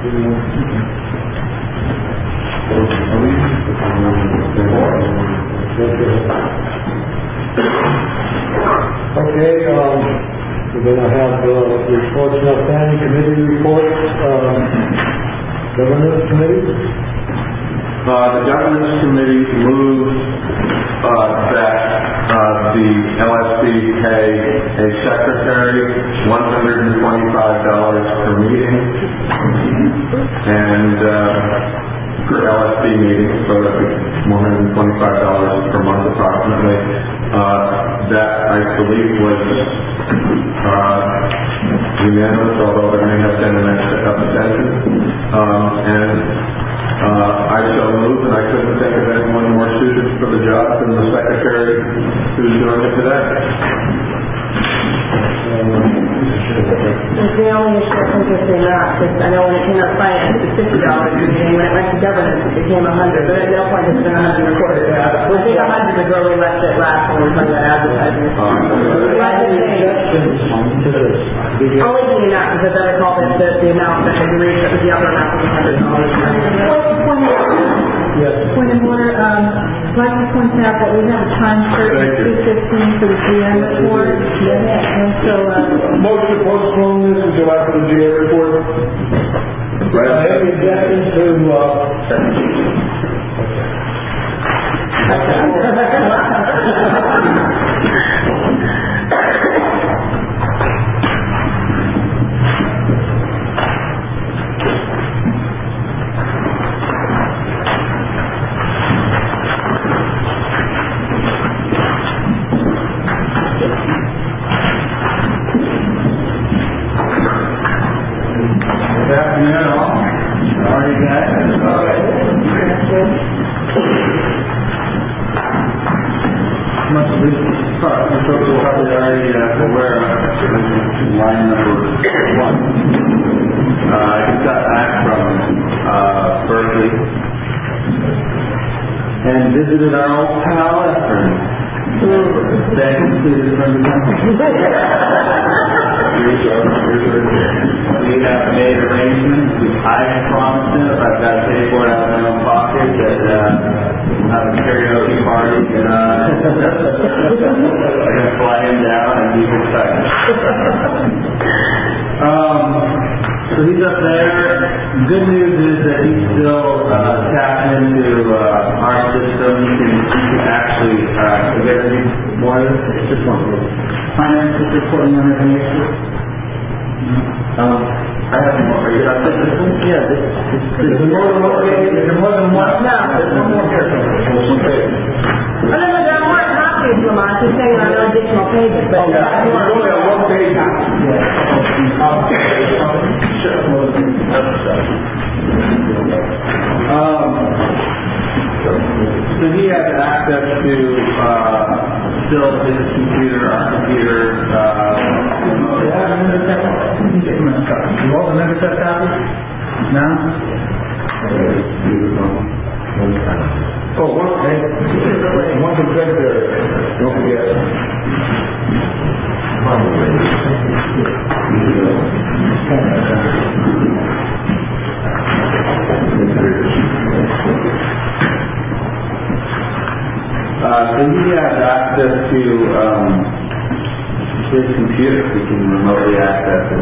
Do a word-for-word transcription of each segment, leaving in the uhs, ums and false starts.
Okay, um, we're going to have uh, reports of planning committee reports. Um, governance committee? Uh, the governance committee moves uh, that uh, the L S B pay a secretary one hundred twenty-five dollars per meeting and uh, for L S B meetings, so that one hundred twenty-five dollars per month approximately. Uh, that I believe was uh, unanimous, although there may have been an abstention. Um, and uh, I so moved, and I couldn't think of anyone more suited for the job than the secretary who's doing it today. The only issue I think is the amount, because I know when it came out finance, it was fifty dollars, and when it went to governance, it became a hundred, but at no point has it been a hundred recorded. I think a hundred is where we left it last when we were talking about advertising. Only the amount, because I better call it the, the amount that had reached, that was the upper amount was a hundred dollars. Point of order. Yes. Point of order. Um, I'd like to point out that we have a time certain at two fifteen for the G M report. Yes. And so, uh, Motion to postpone this until after the G M report. Right. Uh, any objection to, Good afternoon, all. How are you guys? Much of this part, the folks are probably already uh, aware of line number one. Uh, I just got back from uh, Berkeley and visited our old pal Efren. Thank you to the friend of We have made arrangements. I promised him if I've got to pay for it out of my own pocket that uh, we'll have a karaoke party and uh, I'm going to fly him down and he's excited. um, so he's up there. Good news is that he's still uh, tapped into uh, our system. He can, he can actually uh, get any more of this. Just one more. Finances reporting on information. Um, I have more. Are you got this one? Yeah, this is more than one. Is there more than one? No. There's one more here. Okay. Oh, no, no, there are more copies, Lamont. He's saying on no additional pages, but Oh, yeah. there are It's only more. on one page. Um, so he has access to uh, still his computer, our computer. Uh, you have an Intercept copy? You want an Intercept copy? No? Oh, one, hey, one to secretary. Don't forget. Uh, so he has access to um, his computer. He can remotely access it.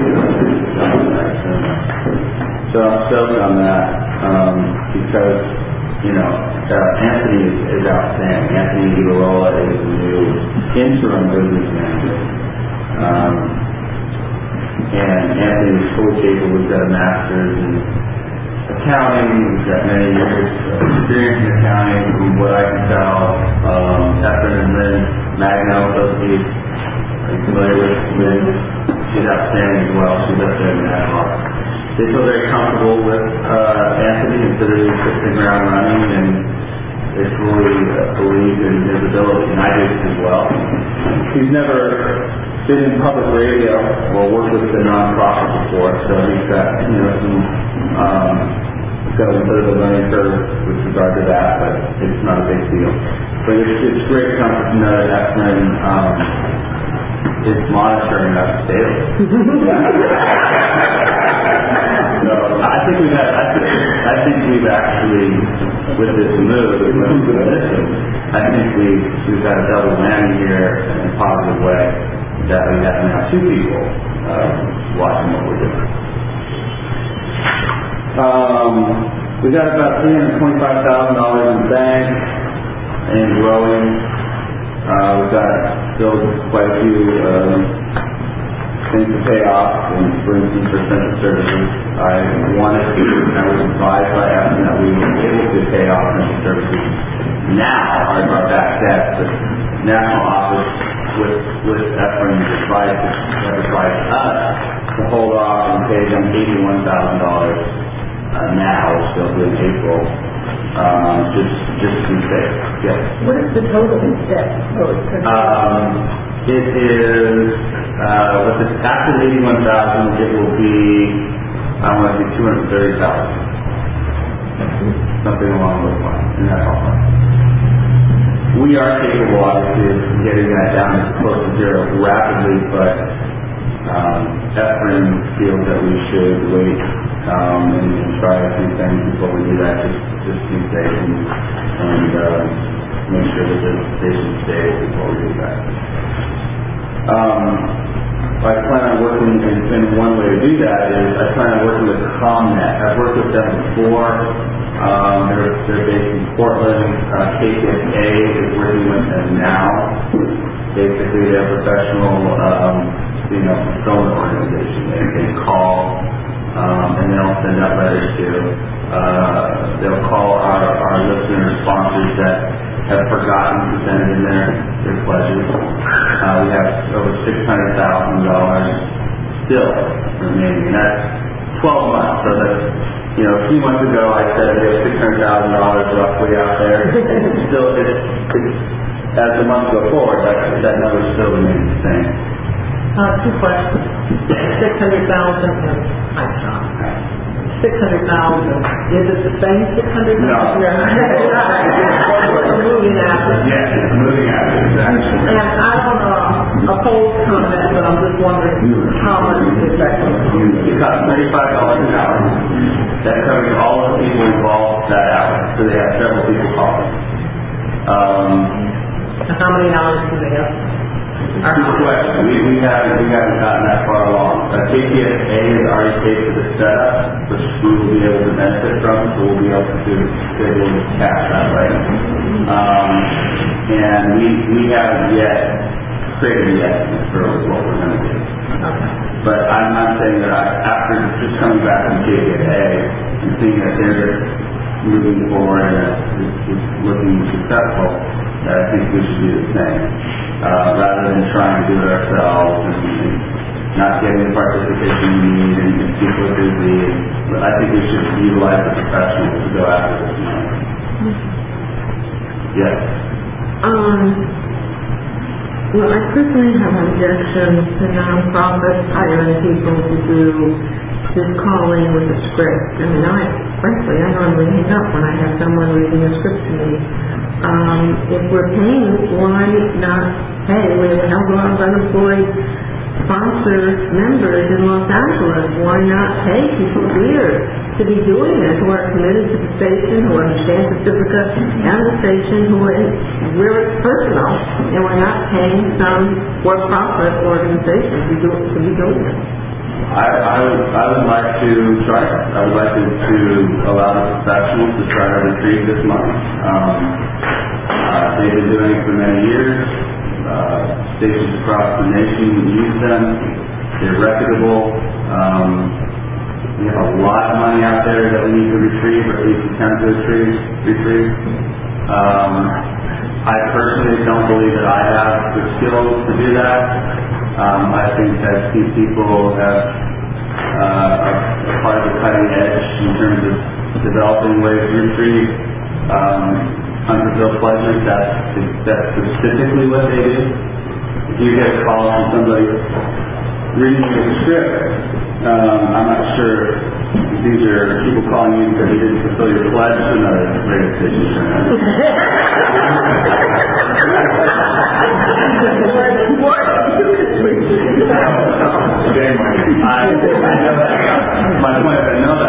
So I'm stoked on that um, because, you know, uh, Anthony is, is outstanding. Anthony Iguarola is the new interim business manager. Um, and Anthony is fully capable. He's got a master's in accounting. He's got many years of experience in accounting. From what I can tell, um, Efren and Lynn Magno Associates, are you familiar with Lynn? She's outstanding as well. She's up there in that part. They feel very comfortable with uh, Anthony, considering he's hit the ground running, and they fully uh, believe in his ability, and I do as well. He's never been in public radio or worked with a nonprofit before, so he's got, you know, some, um, he's got a little bit of a learning curve with regard to that, but it's not a big deal. But it's, it's great comfort to know that Efren um, is monitoring us daily. So I think we've had, I think, I think we've actually, with this move, with this position, I think we, we've got a double whammy here in a positive way, that we have now two people uh, watching what we're doing. Um, we got about three hundred twenty-five thousand dollars in the bank and growing. Uh, we've got still quite a few um, things to pay off, and for instance, for central services, I wanted to, I was advised by Ephraim that we were able to pay off central services now, our, our back debt, but national office with, with Ephraim's advice, advised us to hold off and pay them eighty-one thousand dollars uh, now, still in April, um, just, just to be safe. Yes. What is the total debt? Um, it is, uh, with the after the eighty-one thousand, it will be, I want to say two hundred thirty thousand. Something along those lines, and that's all fine. We are capable, obviously, of getting that down to close to zero rapidly, but um, Ephraim feels that we should wait um, and, and try a few things before we do that, just, just be safe and, and uh, make sure that the station stays before we do that. Um, I plan on working, and, and one way to do that is I plan on working with ComNet. I've worked with them before. Um, they're, they're based in Portland. Uh, K P S A is working with them now. Basically, they're a professional, um, you know, fulfillment organization. They, they call, um, and they'll send out letters to. Uh, they'll call our, our listeners, sponsors that have forgotten to send in their, their pledges. Uh, we have over six hundred thousand dollars still remaining. And that's twelve months. So that's, you know, a few months ago I said we have six hundred thousand dollars roughly out there. Still, it's, it's, as the months go forward, that, that number still remains the same. Uh, two questions. six hundred thousand and hi, Sean. six hundred thousand. Is it the same six hundred thousand? No. It's moving after. Yes, it's moving after, exactly. And I don't uh, oppose comment, but I'm just wondering how much is that going to be? It costs thirty-five dollars an hour. That covers all of the people involved that hour. So they have several people calling. Um, How many hours do they have? Good question. We, we haven't we haven't gotten that far along. Uh, K P S A has already paid for the setup, which we will be able to benefit from, so we'll be able to be able to cash that way. Um, and we we haven't yet created the estimate for what we're going to do. Okay. But I'm not saying that I, after just coming back from K P S A and seeing that they're moving forward and that it's, it's looking successful, that I think we should do the same. Uh, rather than trying to do it ourselves and, and not getting the participation we need and, and people are busy. But I think we should utilize the professionals to go after this money. Yes. Um, well, I personally have objections to nonprofits hiring people to do this calling with a script. I mean, I, frankly, I normally hang up when I have someone reading a script to me. Um, if we're paying, why not pay? We have a lot of unemployed sponsor members in Los Angeles. Why not pay people here to be doing it, who are committed to the station, who understand Pacifica and the station, who are in, where it's personal, and we're not paying some for-profit organization to, do, to be doing it. I, I, would, I would like to try it. I would like to, to allow the professionals to try to retrieve this money. Um, uh, they've been doing it for many years. Uh, stations across the nation use them. They're reputable. Um, we have a lot of money out there that we need to retrieve, or at least attempt to retrieve. retrieve. Um, I personally don't believe that I have the skills to do that. Um, I think that these people have uh, are part of the cutting edge in terms of developing ways to retrieve um, unfulfilled pleasures. That's, that's specifically what they do. If you get a call from somebody reading a script, um, I'm not sure if these are people calling you because you didn't fulfill your pledge to another radio station. I, I know that, my point is I know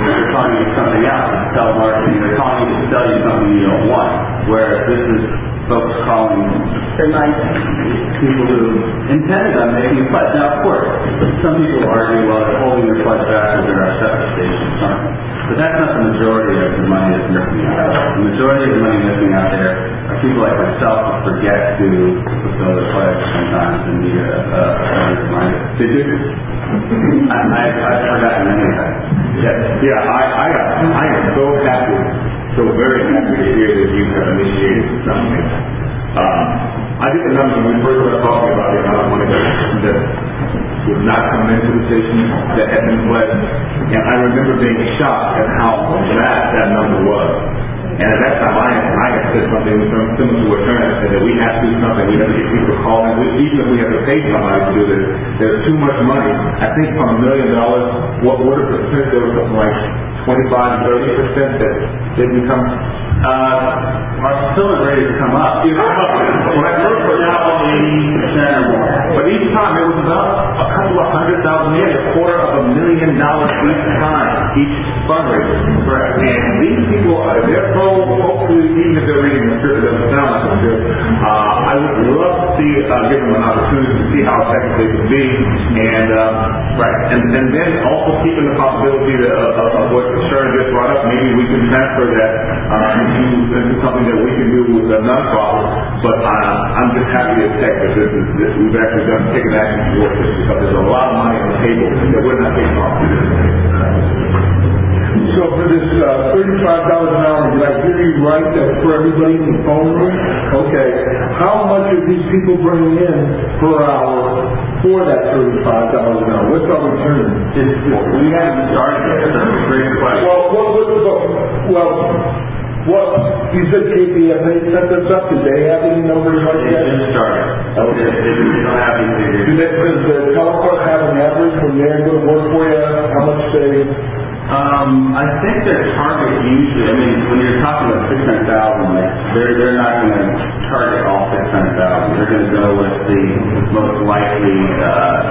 they're calling you something else. It's telemarketing. They're calling you to sell you something you don't want. Whereas this is folks calling people who intended on making a pledge. Now, of course, some people argue, well, they're holding their pledge back because they're our septic station or something. But that's not the majority of the money that's missing out. The majority of the money missing out there are people like myself who forget to fulfill their pledge sometimes and need a, a, a reminder. Did you? I, I, I've forgotten many times. Yes. Yeah, I, I, I am so happy, so very happy to hear that you have initiated something. Um, I think the numbers when we first started talking about the amount of money that, that would not come into the station that had been pledged, and I remember being shocked at how vast that number was. And at that time, I, I had said something similar to what Turner said, that we have to do something. We have to get people calling. We, even if we have to pay somebody to do this, there's too much money. I think from a million dollars, what would have percent? There was something like twenty-five, thirty percent that didn't come. Uh, our fulfillment rate has come up. It's come up. When I first heard now eighty percent or more. But each time it was about a couple of hundred thousand, maybe a quarter of a million dollars each time, each fundraiser. Correct. And these people, uh, they're so, hopefully, even if they're reading the script, it doesn't sound like a script. Uh, I would love to see, uh, give them an opportunity to see how effective they could be. And, uh, right. And, and then also keeping the possibility that, uh, of, of what Sharon just brought up, maybe we can transfer that uh, into, into something that we can do with a non-profit. But uh, I'm just happy to check that this is, this, we've actually done taken action towards this, because there's a lot of money on the table that we're not taking off. So for this uh, thirty-five dollars an hour, did I hear you right that for everybody in the phone room? Okay. How much are these people bringing in per hour for that thirty-five dollars an hour? What's our return? It's, we haven't started yet. That's a great question. Well, what, what, what, well, what, you said K P F A set this up. Did they have any numbers like They that? just started. Okay. They, they, they don't have any figures. Do they, does the telecom have an average when they're going to work for you? How much they... Um, I think their target usually, I mean, when you're talking about six hundred thousand, like, they're, they're not going to target all six hundred thousand. They're going to go with the most likely, uh,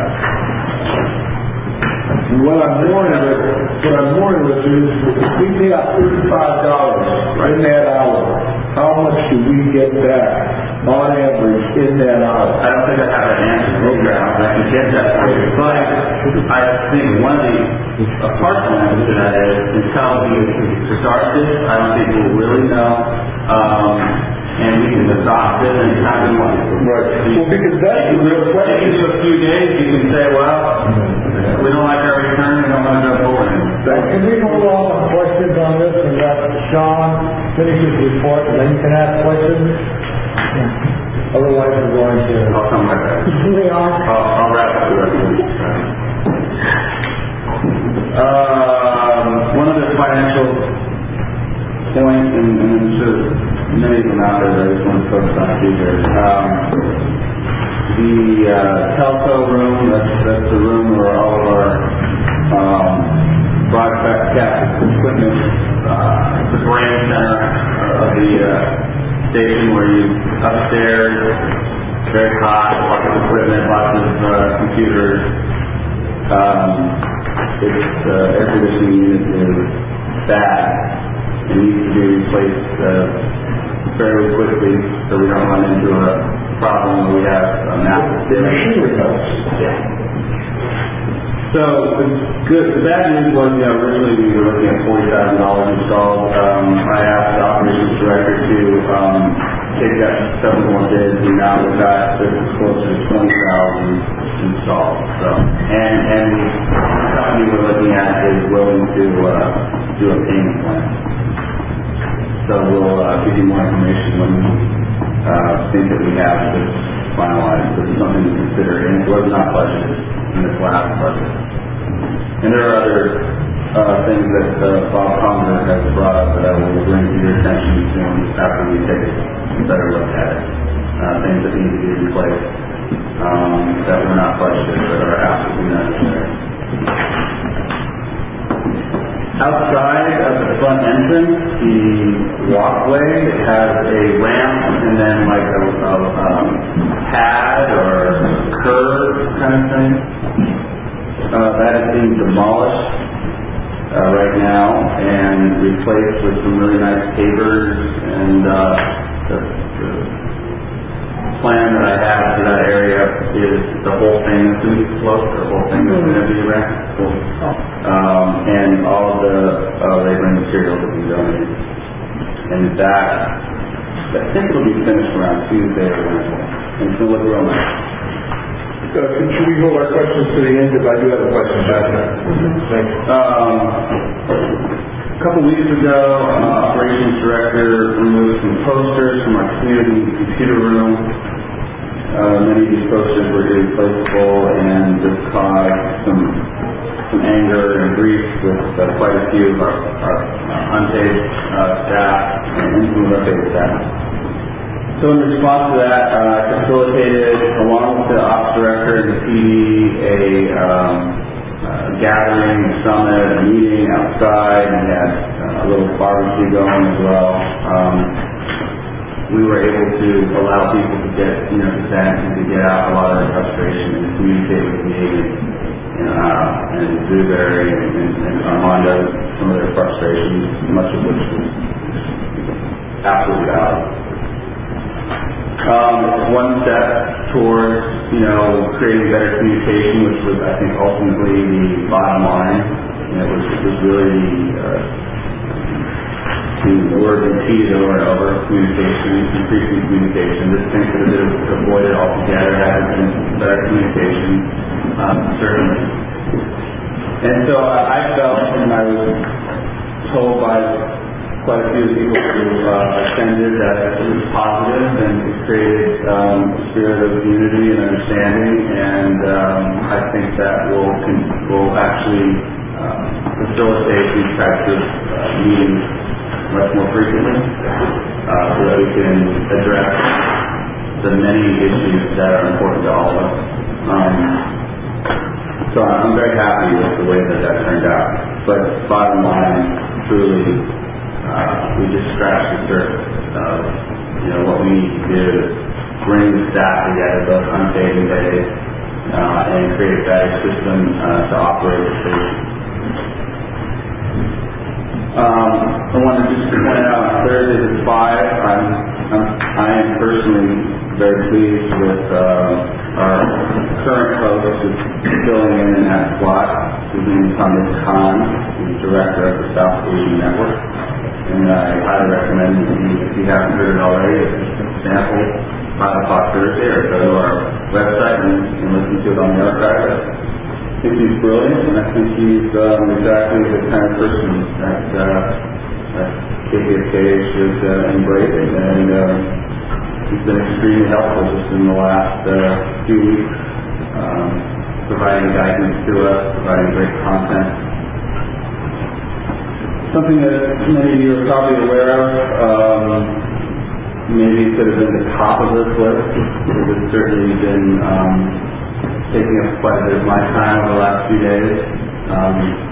What I'm more interested, what I'm more interested is, if we pay out thirty-five dollars in that hour, how much do we get back on average in that hour? I don't think I have an answer for you, but I can get that for you. But I think one of the, a partial answer to that is, until we start this, I don't think we'll really know. Um, and we can adopt it anytime we want. Right. Well, because that's the real question. In a few days, you can say, well, we don't like our return, we don't want to go forward. Can we hold on on questions on this and let Sean finish his report, and then you can ask questions? Otherwise, we're going to... I'll come right back. We are. I'll, I'll wrap up the resolution. Um, one of the financial points, and, and I'm sure many of them out there, I just want to focus on a few here. Um, the uh, telco room, that's, that's the room where all of our um, broadcast equipment, uh, the brain center of the uh, station where you upstairs, very hot, lots of equipment, lots of uh, computers. Um, its uh, air conditioning unit is bad. It needs to be replaced uh, fairly quickly so we don't run into a problem where we have a massive The machine remotes. Yeah. So the good, the bad news was, you know, originally we were looking at forty thousand dollars installed. Um, I asked the operations director to um, take that several more bids, and now we've got this is closer to twenty thousand installed. So, and and the company we're looking at is willing to uh, do a payment plan. So we'll uh, give you more information when we uh, think that we have this finalized. This is something to consider, and it was not budgeted in this last budget. And there are other uh, things that uh, Bob Conger has brought up that I will bring to your attention soon after we take a better look at it. Uh, things that need to be replaced um, that were not budgeted but are absolutely necessary. Outside of the front entrance, the walkway has a ramp and then like a, a um, pad or curb kind of thing. Uh, that is being demolished uh, right now, and replaced with some really nice pavers, and uh, the, the plan that I have for that area is the whole thing is going to be sloped, the whole thing is going to be erect, um, and all of the uh, labor and materials will be donated. And that, I think it'll be finished around Tuesday or Wednesday, and it's going to look real nice. So, should we hold our questions to the end if I do have a question about that? Thanks. Um, a couple weeks ago, uh, operations director removed some posters from our community computer room. Uh, many of these posters were irreplaceable, and this caused some some anger and grief with uh, quite a few of our, our uh, unpaid uh, staff and some of our paid staff. So in response to that, uh, I facilitated, along with the ops director and the P D, a um, uh, gathering, a summit, a meeting outside, and we had uh, a little barbecue going as well. Um, we were able to allow people to get, you know, to vent and to get out a lot of their frustration and communicate with me and, uh, and Dewberry and, and, and Armando, some of their frustrations, much of which was absolutely valid. Um, one step towards, you know, creating better communication, which was, I think, ultimately the bottom line. And it was, it was really uh, the word repeated over and over: communication, increasing communication. This thing could have been avoided altogether had there been better communication, um, certainly. And so uh, I felt, and I was told by quite a few people who uh, attended, that it was positive and it created um, a spirit of unity and understanding, and um, I think that will will actually uh, facilitate these types of uh, meetings much more frequently, uh, so that we can address the many issues that are important to all of us. Um, so I'm very happy with the way that that turned out. But bottom line, truly, Uh, we just scratched the surface of, you know, what we need to do to bring the staff together, both unpaid and paid, uh, and create a better system uh, to operate the station. Um, I wanted to just point out on Thursdays at five, I'm, I'm, I am personally very pleased with uh, our current host who's filling in in that slot. His name is Hamid Khan, who's director of the South Asian Network. And I highly recommend, if you haven't heard it already, a sample five o'clock Thursday, or go to our website and, and listen to it on the archive. I think he's brilliant, and I think he's um, exactly the kind of person that, uh, that K P F K should uh, embrace, and uh, he's been extremely helpful just in the last uh, few weeks, um, providing guidance to us, providing great content. Something that many of you are probably aware of, um, maybe could have been the top of this list, because it's certainly been um, taking up quite a bit of my time over the last few days. Um,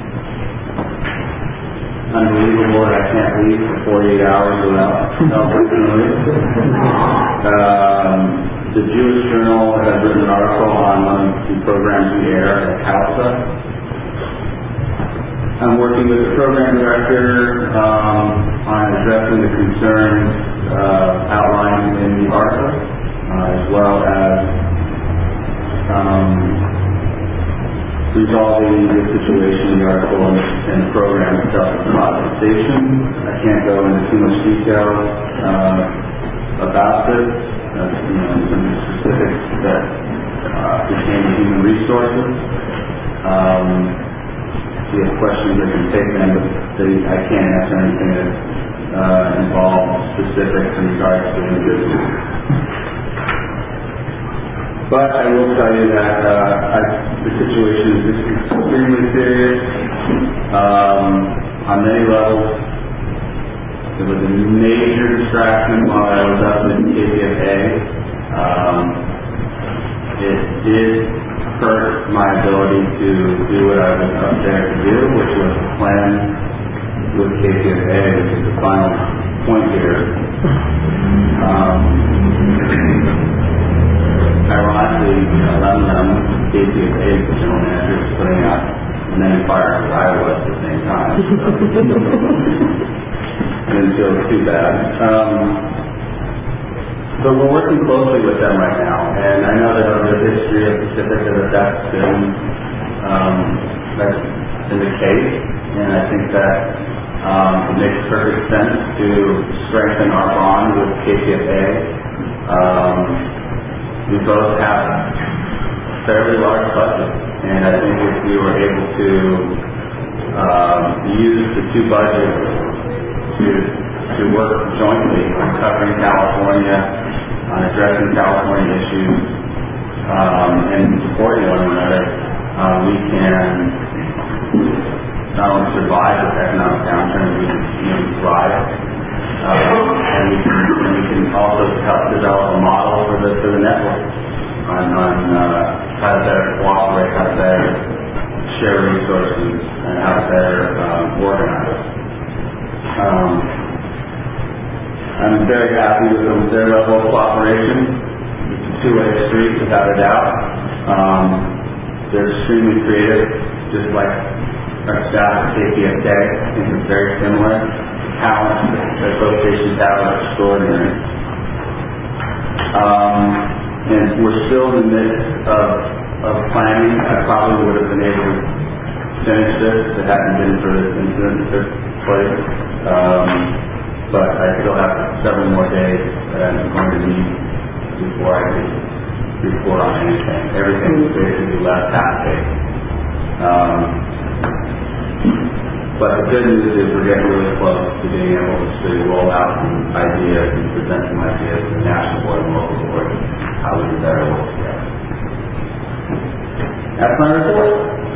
unbelievable that I can't leave for forty-eight hours without helping to leave. Um, the Jewish Journal has written an article on one of the programs we air at CALSA. I'm working with the program director um, on addressing the concerns uh, outlined in the article, uh, as well as um, resolving the situation in the article and, and the program itself about the station. I can't go into too much detail uh, about this, uh, you know, some specifics that uh, pertain to human resources. Um, If you have questions, I can take them, but they, I can't answer anything that uh, involves specifics in regards to individuals. But I will tell you that uh, I, the situation is extremely serious um, on many levels. It was a major distraction while I was up in K P F A. Um, it did hurt my ability to do what I was up there to do, which was to plan with K P F A, which is the final point here. Um, ironically, you know, Lem Lem, K P F A, the general manager, is putting out and then fired as I was at the same time. Didn't feel too bad. Um, but we're working closely with them right now, and I know that over the history of Pacifica that that's been, um, that's been the case, and I think that um, it makes perfect sense to strengthen our bond with K P F A. Um, we both have fairly large budgets, and I think if we were able to um, use the two budgets to to work jointly on covering California, on addressing California issues, um, and supporting one another, um, we can not only survive this economic downturn, we can you know, thrive, um, and we can and we can also help develop a model for the for the network on, on uh, how to better cooperate, how to better share resources, and how to better um, organize. Um, I'm very happy with them, their level of cooperation. It's a two-way street, without a doubt. Um, they're extremely creative, just like our staff at K P F K. I think it's very similar. The talent that both stations have are extraordinary. Um, and we're still in the midst of, of planning. I probably would have been able to finish this if it hadn't been for this incident that took place. Um, but I still have several more days that I'm going to need before I can report on anything. Everything is basically left half-baked. Um, but the good news is we're getting really close to being able to roll out some ideas and present some ideas to the national board and local board how we can better work together. That's my report.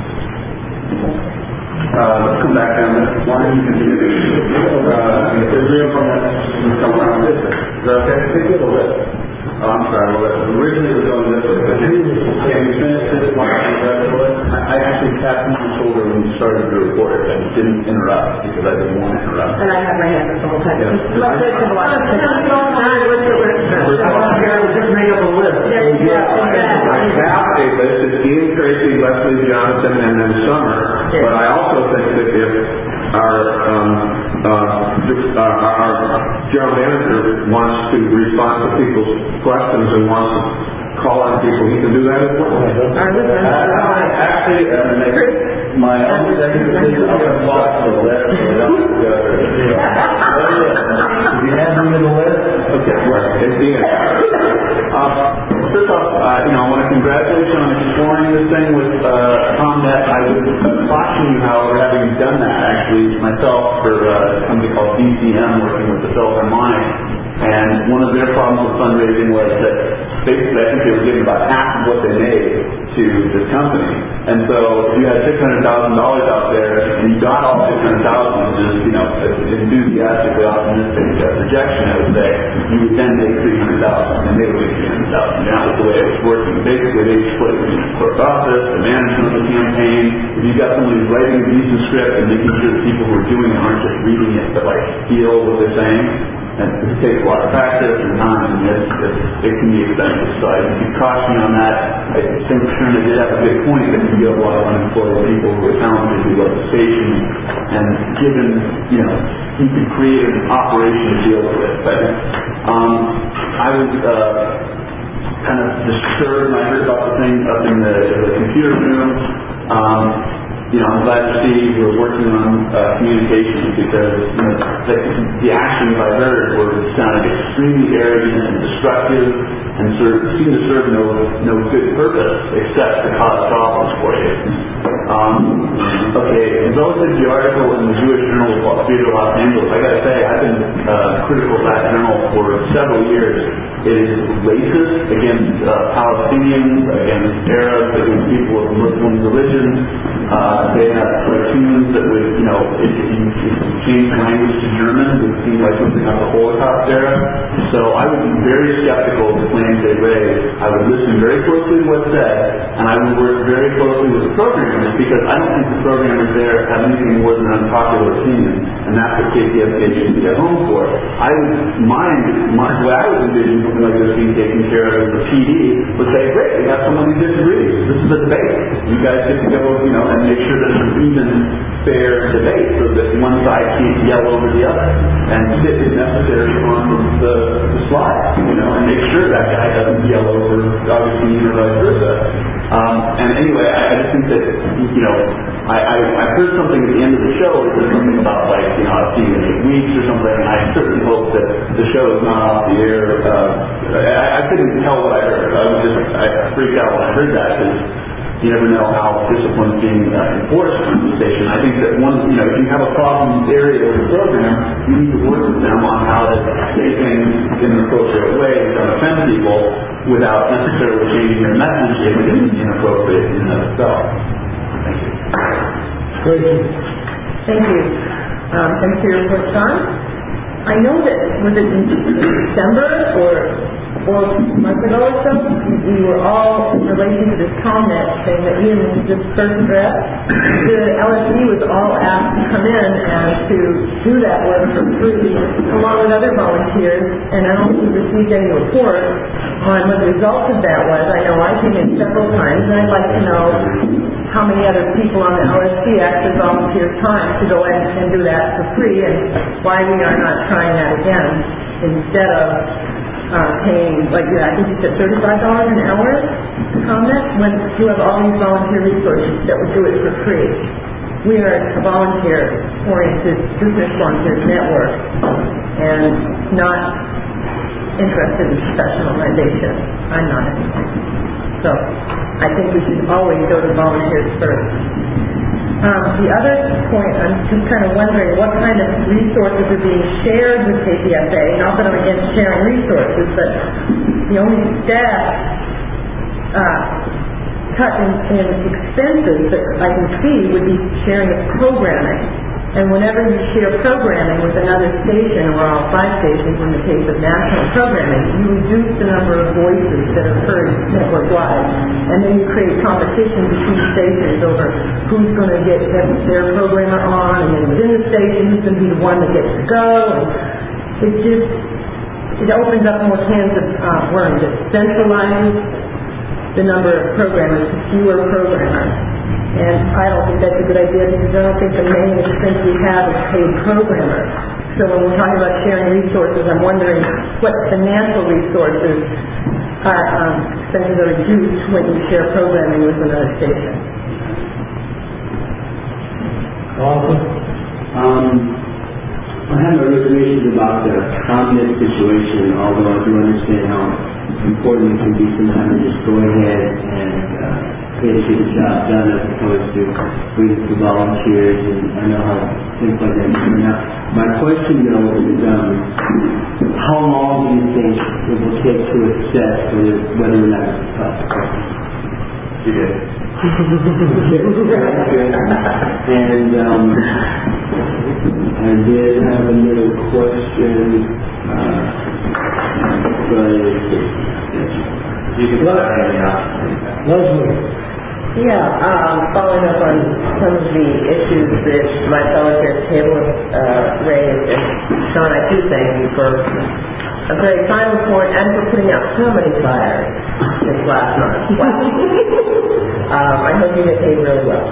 Uh, let's come back down this. Why don't you continue to uh, there's real comments come around this way. Is that okay? Take a little bit. Oh, I'm sorry, well, originally it was going this way, but can you finish this one? I actually tapped my shoulder when you started the report and didn't interrupt because I didn't want to interrupt. And I had my hand up the whole time. Yeah. Let's take a lot of Just make up a list. I have a list. It's Ian Tracy, Leslie Johnson, and then Summer. But I also think that if our um, uh, uh, our general manager wants to respond to people's questions and wants to call on people, he can do that as well. Actually, uh, my own secretary is up and walk to the list, so we don't have to go there. Did you have me in the list? Okay, right. It's Ian. Uh, first off, uh, you know, I want to congratulate you on exploring this thing with uh, ComNet. I was watching you, however, having done that actually myself for uh, a company called D C M, working with the Philip Harmonic. And one of their problems with fundraising was that basically I think they were giving about half of what they made to this company. And so if you had six hundred thousand dollars out there and you got all six hundred thousand dollars, just, you know, enthusiastically optimistic uh, projection, I would say, you would then take three hundred thousand dollars and they would take three hundred thousand dollars. And that was the way it was working. Basically they split it between the corporate office, the management of the campaign. If you've got somebody who's writing a decent script and making sure the people who are doing it aren't just reading it but like feel what they're saying, and it takes a lot of practice and time, and it's, it's, it can be expensive. So I would caution you on that. I think Sherman did have a good point that you have a lot of unemployed people who are talented, who love the station, and given, you know, you can create an operation to deal with it. But um, I was uh, kind of disturbed when I heard about the thing up in the, the computer room. Um, You know, I'm glad to see we're working on uh, communications because, you know, the, the actions I heard were sounded extremely arrogant and destructive and serve, seemed to serve no no good purpose except to cause problems for you. Um, okay, relative to the article in the Jewish Journal of Los Angeles, I got to say I've been uh, critical of that journal for several years. It is racist against uh, Palestinians, against Arabs, against people of Muslim religion. Uh, they have cartoons that would, you know, if you, if you change the language to German, it would seem like something of the Holocaust era. So I would be very skeptical of the claims they raise. I would listen very closely to what's said, and I would work very closely with the programmers because I don't think the programmers there there have anything more than an unpopular opinion, and that's what K P F K should be at home for. I would mind, my, the way I would envision something like this being taken care of as the P D would say, great, we have someone who disagrees. This is a debate. You guys get to go, you know, and make sure there's an even, fair debate so that one side can't yell over the other, and sit if necessary on the, the slide, you know, and make sure that guy doesn't yell over Augustine or vice versa. Um, and anyway, I, I just think that, you know, I, I, I heard something at the end of the show, it was something about, like, you know, I'll see you in eight weeks or something, and I certainly hope that the show is not off the air. Uh, I, I couldn't tell what I heard. I was just, I freaked out when I heard that, because you never know how discipline is being uh, enforced on the station. I think that one, you know, if you have a problem area of the program, you need to work with them on how to say things in an appropriate way that don't offend people without necessarily changing their message if it is inappropriate in and of itself. Thank you. Tracy. Thank you. Um, thanks for your report, John. I know that, was it in December or or a month ago or so, we were all in relation to this comment saying that Ian was just first address. The L S D was all asked to come in and to do that work for free, along with other volunteers, and I don't think we received any report on what the result of that was. I know I came in several times, and I'd like to know how many other people on the L S D actually volunteered time to go in and do that for free, and why we are not trying that again instead of uh, paying, like, yeah, I think you said thirty-five dollars an hour to comment, when you have all these volunteer resources that would do it for free. We are a volunteer-oriented business volunteers network and not interested in professionalization. I'm not anyway. So I think we should always go to volunteers first. Um, the other point, I'm just kind of wondering what kind of resources are being shared with K P F A. Not that I'm against sharing resources, but the only staff uh, cut in, in expenses that I can see would be sharing of programming. And whenever you share programming with another station, or all five stations in the case of national programming, you reduce the number of voices that are heard network-wide. And then you create competition between stations over who's going to get their programmer on, and then within the station, who's going to be the one that gets to go. And it just, it opens up more cans of uh, worms. It centralizes the number of programmers to fewer programmers. And I don't think that's a good idea, because I don't think the main expense we have is paid programmers. So when we're talking about sharing resources, I'm wondering what financial resources are um, expenses are reduced when you share programming with another station. Awesome. Um, I have no reservations about the comment situation, although I do understand how important it can be sometimes to just go ahead and uh, pay to get the job done as opposed to waiting for volunteers, and I know how things like that turn out. My question though is, um, how long do you think it will take to assess whether, whether or not it's cost effective? You did. And um, I did have another question, uh, but you can let me know. Leslie. Yeah, um, following up on some of the issues that my fellow here at the table uh, raised, and Sean, I do thank you for a very fine report and for putting out so many fires this last month. Wow. um, I hope you get paid really well.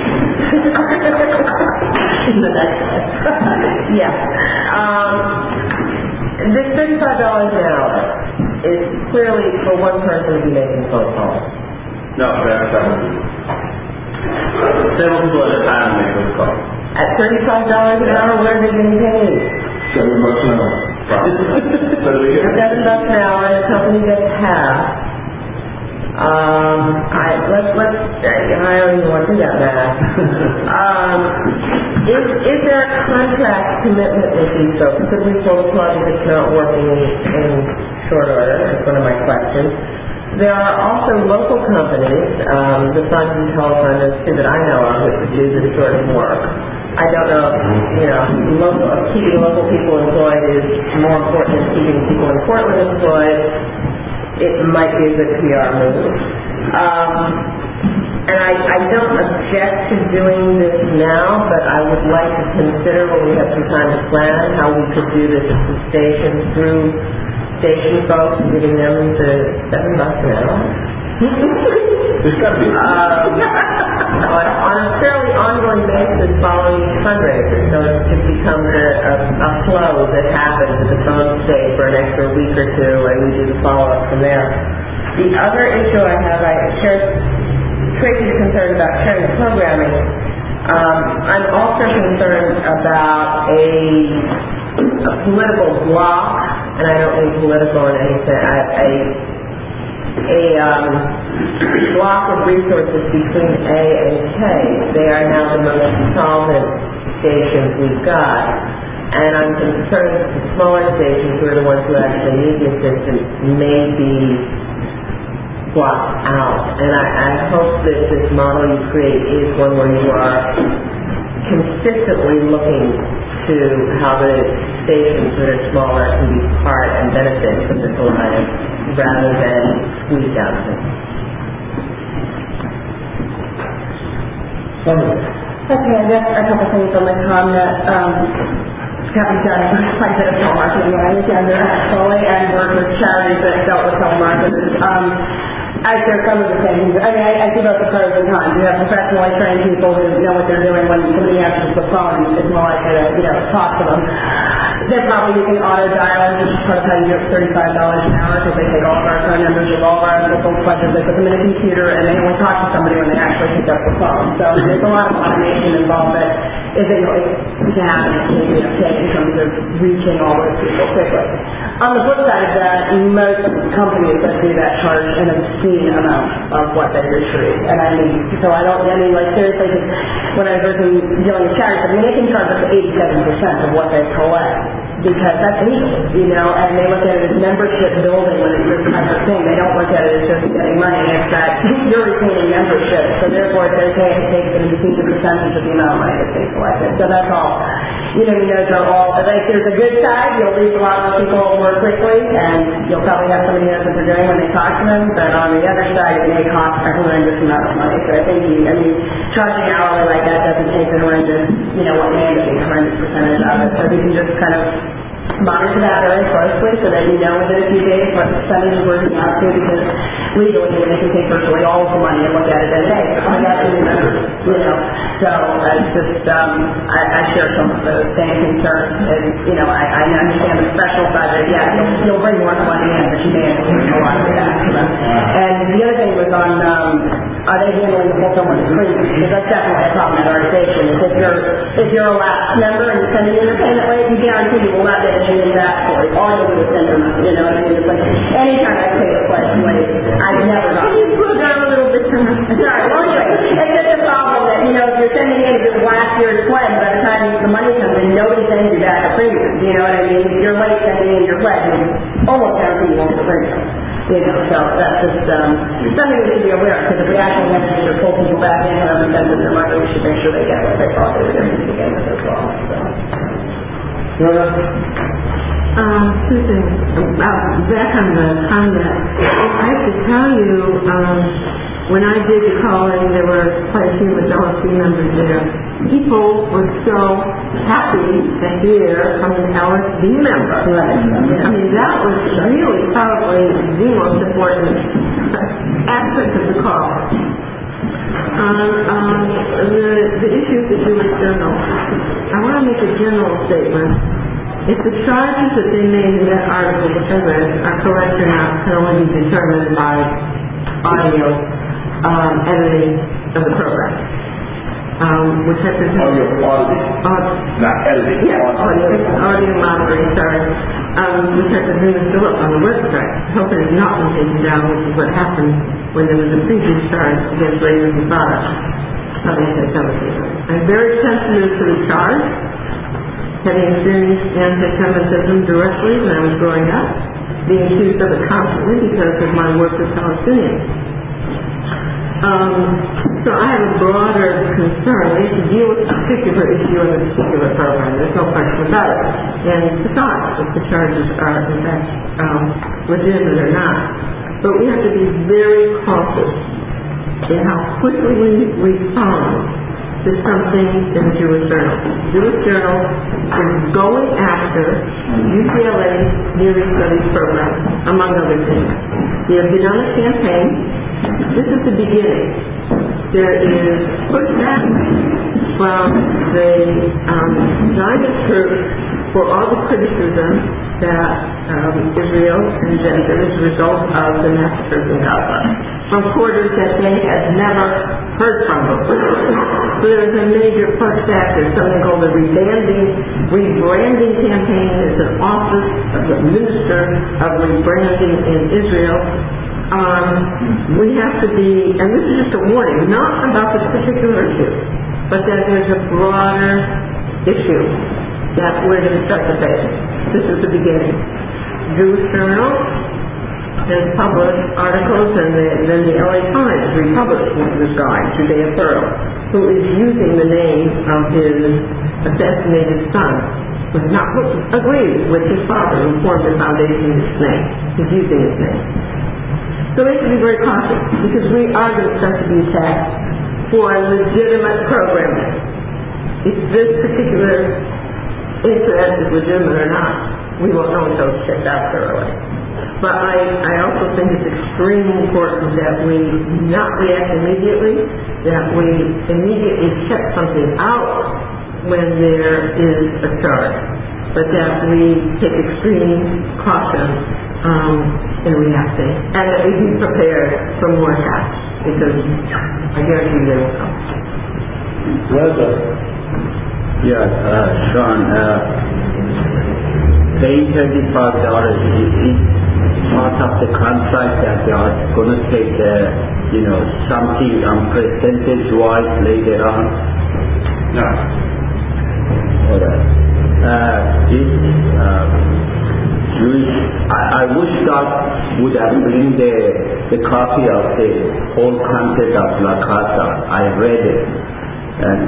Yeah. Um, this thirty-five dollars an hour is clearly for one person to be making phone calls. No, that's several people. Several people at a time make those calls. At thirty-five dollars an hour, where are they getting paid? Seven bucks an hour. So do we get Seven bucks an hour, and the company gets half. Um, I, let's, let's, I don't even want to do that math. um, is, is there a contract commitment with these folks? Could we pull the plug if it's not working in short order? That's one of my questions. There are also local companies, um, the Funds and Telephone, those two that I know of, that do this sort of work. I don't know if, you know, local, keeping local people employed is more important than keeping people in Portland employed. It might be a good P R move. Um, and I, I don't object to doing this now, but I would like to consider when we have some time to plan how we could do this at the station through station folks, giving them the seven bucks an hour. There's got to be. Um, on, on a fairly ongoing basis following each fundraiser, so it, it becomes a, a, a flow that happens at the phone stay for an extra week or two, and we do the follow-up from there. The other issue I have, I share Tracy's concerned about sharing the programming. Um, I'm also concerned about a, a political block, and I don't mean political in any sense, I, a a um, block of resources between A and K. They are now the most solvent stations we've got. And I'm concerned that the smaller stations, who are the ones who actually need the assistance, may be blocked out. And I, I hope that this model you create is one where you are consistently looking to how the stations that are smaller can be part and benefit from this alliance rather than squeeze out things. Okay, I guess a couple things on the comment. Um, having done quite a bit of telemarketing, I was under Foley and worked with charities that dealt with telemarketers. Um, I share some of the things. I mean, I, I see both the pros and cons. You have professionally trained people who know what they're doing when somebody answers the phone. It's more likely to, you know, talk to them. They're probably using auto dial, which is part of how you do it for thirty-five dollars an hour, because they take all of our phone numbers of all of our local pledges, they put them in a computer, and they only talk to somebody when they actually pick up the phone. So there's a lot of automation involved that isn't going to happen at K P F K in terms of reaching all those people quickly. On the flip side of that, most companies that do that charge an obscene amount of what they retrieve. And I mean, so I don't, I mean, like seriously, when I was working, dealing with charities, I mean, they can charge up to eighty-seven percent of what they collect, because that's legal, you know, and they look at it as membership building when it's this type of thing. They don't look at it as just getting money. It's that you're retaining membership, so therefore it's okay to take an obscene percentage of the amount of money that's being collected. So that's all. You know, you know, they're all, like, there's a good side. You'll reach a lot more people more quickly, and you'll probably have somebody who knows what they're doing when they talk to them, but on the other side, it may cost a horrendous amount of money. So I think, you, I mean, charging hourly like that doesn't take the horrendous, you know, what may end up being a horrendous percentage of it. So we can just kind of monitor that very closely so that you know within a few days what percentage is working out to, because legally they can take virtually all of the money and look at it as, hey, I got to remember, you know. So I just, um, I, I share some of those same concerns, and, you know, I, I understand the special side that, yeah, you'll, you'll bring more money in, but you may have to take a lot of it back to them. And the other thing was on, um, are they handling the fulfillment of premiums? Because that's definitely a problem at our station, is if you're, if you're a lapsed member and you're sending in your payment late, you guarantee you will not get anything back for it. All you'll do is send them, you know what I mean? It's like, anytime I pay a pledge late, I've never got. Can you slow down a little bit, Tom? Sorry, well, anyway, it's just a problem that, you know, if you're sending in just last year's pledge, by the time the money comes in, nobody sends you back a premium. You know what I mean? If you're late sending in your pledge, you almost guarantee you won't get a premium. You know, so that's just um, something we should be aware of, because if we actually have to pull people back in whoever sends them their money, we should make sure they get what they thought they were going to begin with as well. So. Um, two things. About back on the comment, I have to tell you, um, when I did the calling, there were quite a few of L S C members there. People were so happy to hear from an L S D member. Right. I mean, that was really probably the most important aspect of the call. Um, um, the, the issues that you were journal, I want to make a general statement. If the charges that they made in that article, which I read, are correct or not, can only be determined by audio um, editing of the program. Um, which I presume... Audio auditing, uh, not editing. Yeah, audio, audio monitoring, sorry. Um, which I presume is still up on the website. I hope it is not been taken down, which is what happened when there was a previous charge against Radio Nevada of anti-Semitism. I'm very sensitive to the charge, having experienced anti-Semitism directly when I was growing up, being accused of it constantly because of my work with Palestinians. Um, so I have a broader concern. We have to deal with a particular issue in a particular program. There's no question about it. And besides, if the charges are, in fact, um, legitimate or not. But we have to be very cautious in how quickly we respond to something in the Jewish Journal. The Jewish Journal is going after U C L A's Near East Studies program, among other things. We have been on a campaign. This is the beginning. There is pushback from the um, Zionist group for all the criticism that um, Israel engendered as a result of the massacres in Gaza, from quarters that they had never heard from before. So there is a major pushback. There's something called the rebranding, rebranding campaign. There's an office of the Minister of Rebranding in Israel. Um, we have to be, and this is just a warning, not about this particular issue, but that there's a broader issue that we're going to start to face. This is the beginning. Jewish Journal has published articles, and the, then the L A Times republished one of this guy, Judea Pearl, who is using the name of his assassinated son, who not agrees with his father, who formed the foundation of his name. He's using his name. So we have to be very cautious, because we are going to start to be attacked for legitimate programming. If this particular incident is legitimate or not, we won't know until it's checked out thoroughly. But I, I also think it's extremely important that we not react immediately, that we immediately check something out when there is a charge, but that we take extreme caution um, in reacting, and that we be prepared for more attacks, because I guarantee they will come. Reza. Yeah, uh, Sean, uh, paying thirty-five dollars is part of the contract that they are going to take, uh, you know, something on percentage-wise later on? No. All right. Uh, this, uh, Jewish, I, I wish God would have bring the, the copy of the whole content of La Casa. I read it. And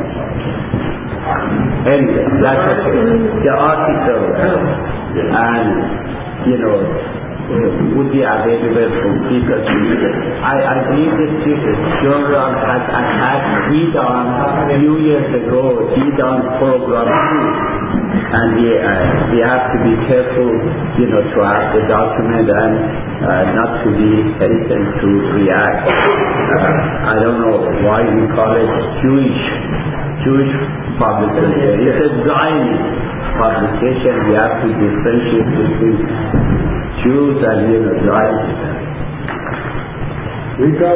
anyway, that's okay. The article, uh, and, you know, would be available for people to read. I, I believe this journal has attacked Edom a few years ago, Edom program too. And we, uh, we have to be careful, you know, to have the document and uh, not to be hesitant to react. Uh, I don't know why we call it Jewish, Jewish publication. It's a Zionist publication. We have to differentiate between Jews and, you know, Zionists. Rico?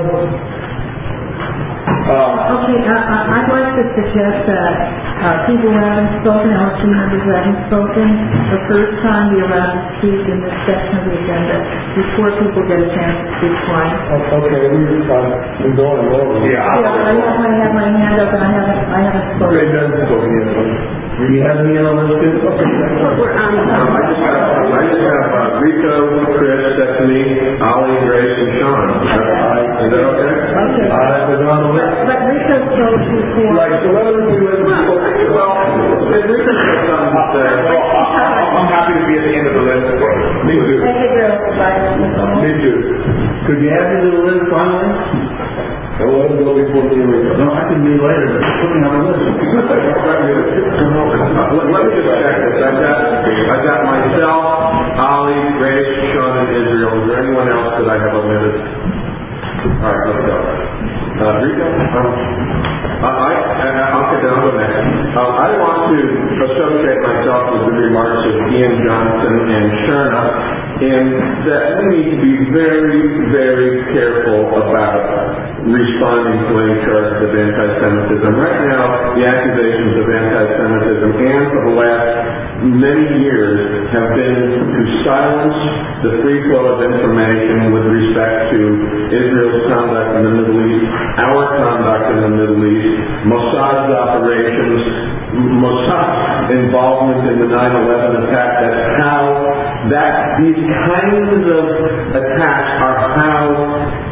Uh, okay, uh, uh, I'd like to suggest that uh, people who haven't spoken, our team members who haven't spoken, the first time be allowed to speak in this section of the agenda before people get a chance to speak twice. Oh, okay, we, uh, we're going over. Yeah. Yeah, I have my, have my hand up and I haven't, I haven't spoken. Okay, doesn't spoken yet. Do you have any on this too? Okay. We're on Um, I just have, I just have uh, Rico, Chris, Stephanie, Ali, Grace, and Sean. Is that, is that okay? Okay. Uh, that was on the list. But Rico spoke before. Right, so whether we do it, Well, if Rico has something to say, Well, I- I'm happy to be at the end of the list. me too. Thank you, girls. Bye. Me too. Could you add me to the list finally? I will go before the Rico. No, I can be later, but put me on the list. Let let me just check this. I've got, I've got myself, Ali, Grace, Sean, and Israel. Is there anyone else that I have omitted? All right, let's go. Uh, Rico? Um, I, I, I'll get down to the next. Um, I want to associate myself with the remarks of Ian Johnson and Sherna in that we need to be very, very careful about responding to any charges of anti-Semitism. Right now, the accusations of anti-Semitism and for the last many years have been to silence the free flow of information with respect to Israel's conduct in the Middle East, our conduct in the Middle East, Mossad's operations, Mossad's involvement in the nine eleven attack. That's how, that, these kinds of attacks are how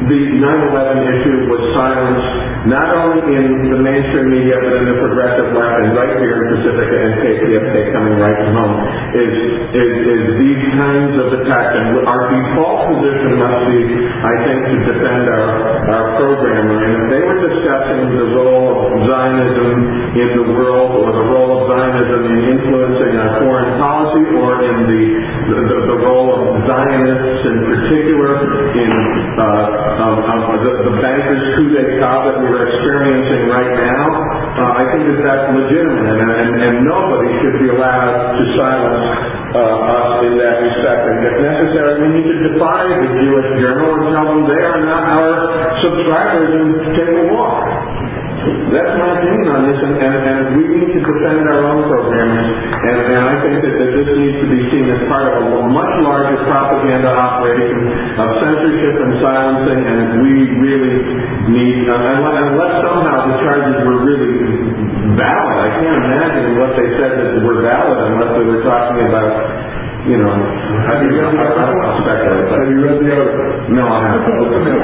the nine eleven issue was silenced, not only in the mainstream media, but in the progressive left, and right here in Pacifica and K P F K coming right from home, is, is, is these kinds of attacks. And our default position must be, I think, to defend our, our programmer. And if they were discussing the role of Zionism in the world, or the role of Zionism in influencing our foreign policy, or in the, the, the, the role of Zionists in particular in uh, um, um, the, the bankers' coup d'etat that we're experiencing right now, uh, I think that that's legitimate, and, and, and nobody should be allowed to silence uh, us in that respect. And if necessary, we need to defy the Jewish Journal and tell them they are not our subscribers and take a walk. That's my opinion on this, and, and, and we need to defend our own programming, and, and I think that, that this needs to be seen as part of a much larger propaganda operation of censorship and silencing, and we really need, uh, unless, unless somehow the charges were really valid. I can't imagine what they said that were valid unless they were talking about, you know, have you read the article? I'll speculate. Have you read the article? No, I haven't.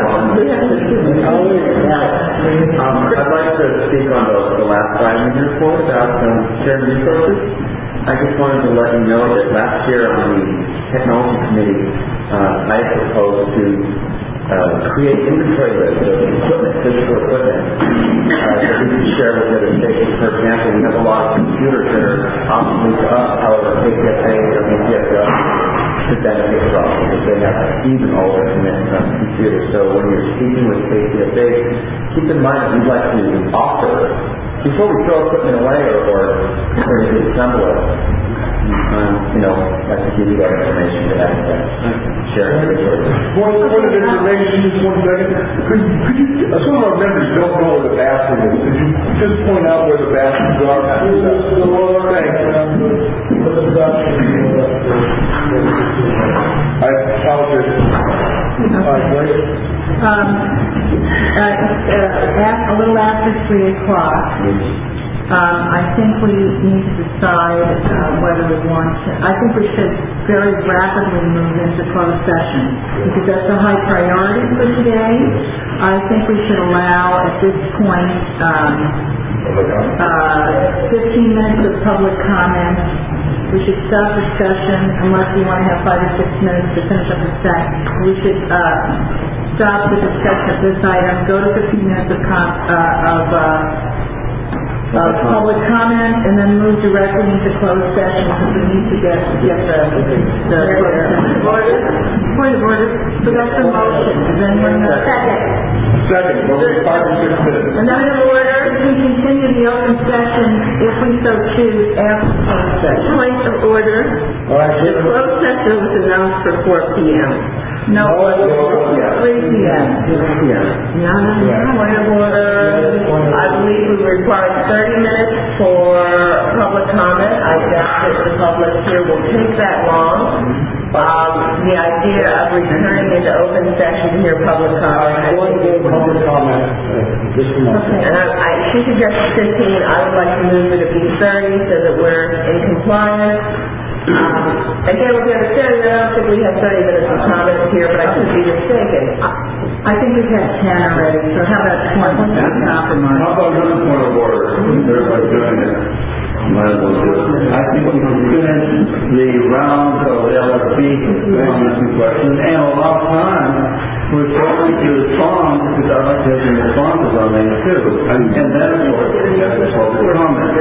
Um, I'd like to speak on the, the last item in your report about um, shared resources. I just wanted to let you know that last year on the technology committee, uh, I proposed to uh, create inventory lists of equipment, physical equipment, uh, that we can share with other stations. For example, we have a lot of computers that are obsolete to us, however, K P F A or B P S W could benefit from because they have even older uh, computers. So when you're speaking with K P F A, keep in mind that we'd like to offer, before we throw equipment away or, or, or disassemble it, um, you know, like to give you that information to have that share it. Point, point of information, just one second. Could, could you, uh, some of our members don't know where the bathroom is. Could you just point out where the bathrooms are? The lower bank. I apologize. Okay. Um, uh, uh, at, a little after three o'clock, um, I think we need to decide uh, whether we want to, I think we should very rapidly move into closed session because that's a high priority for today. I think we should allow at this point um, uh, fifteen minutes of public comment. We should stop discussion unless you want to have five or six minutes to finish up the set. We should uh, stop the discussion of this item, go to fifteen minutes of, com- uh, of uh, uh, public comment, and then move directly into closed session because we need to get get the the order. Point of order. So that's a motion. And then we're in the second. Second, well, we're five or six minutes. Another order. We continue the open session if we so choose after closed session. Point of order. The closed session was announced for four P M No, three P M No, no, no. Point of order. I believe we require thirty minutes for public comment. I doubt that the public here will take that long. Um, the idea of returning into open session to hear public comment. Public comment. And I, I, she suggested fifteen. I would like to move it to be thirty so that we're in compliance. Um, again, with the understanding that I don't think we have thirty minutes of comments here, but I could be mistaken. I think we've had ten already, so how about twenty? Compromise. How about another point of order? Everybody's doing it. I think we can finish the round of L S B comments and questions and allow time for someone to respond because I'd like to have some responses on that too. And, and then of course, public comment.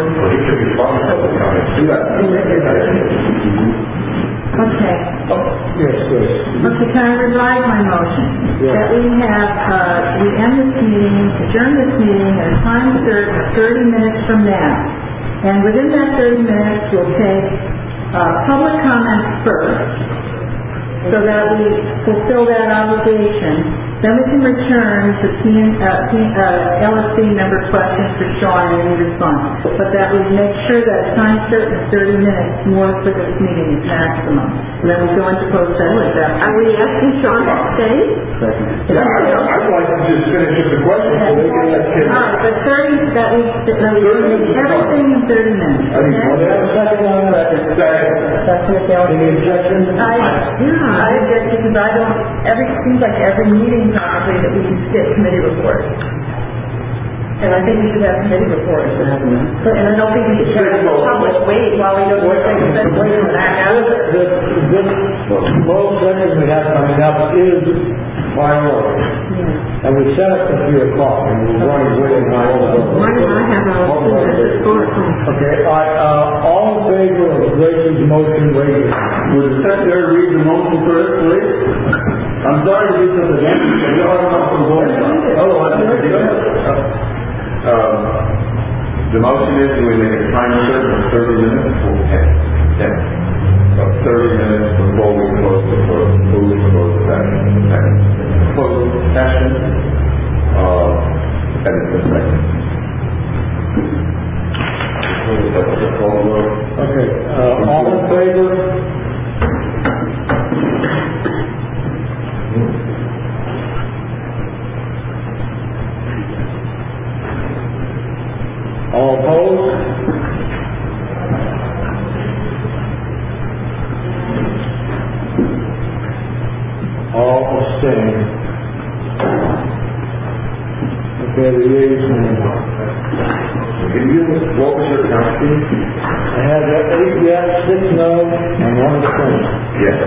Okay. Yes, yes. Okay, can I revise my motion? That we have, uh, we end this meeting, adjourn this meeting at a time certain, thirty minutes from now. And within that thirty minutes, we'll take uh, public comments first, so that we fulfill that obligation. Then we can return to P, uh, P, uh, L S C member questions for Sean and any response. But that we make sure that time certain thirty minutes more for this meeting is maximum. And then we go into closed session. Are we asking Sean to stay? Yeah, I'd, I'd like to just finish up the question so they can ask him. All right, but thirty, that we, that we finish everything in thirty minutes. I think one have a second on that. Second. Any objections? I, yeah, I object because I don't, every, seems like every meeting thinking possibly that we should skip committee reports. And I think we should have committee reports. So, and I don't think we should have the public wait while we go through things and wait for that. Now, This, this low session we have coming up is priority. And we set it for three o'clock, and we're running way behind. Why do I have our students report? Okay, all right, uh, all in favor of Gracie's motion, raise your hand. Would the secretary read the motion first, please? I'm sorry to do this again, but you all have to vote. Otherwise, it's ridiculous. Um, the motion is we make a time limit of thirty minutes for ten, ten, so thirty minutes before we close the close, move to close the session, the second close session, uh, and it's the second. Okay, uh, all in favor? All opposed? All abstained. Okay, the yeas and Can you, what was your count, please? I had eight yes, six no, and one abstain. Yes.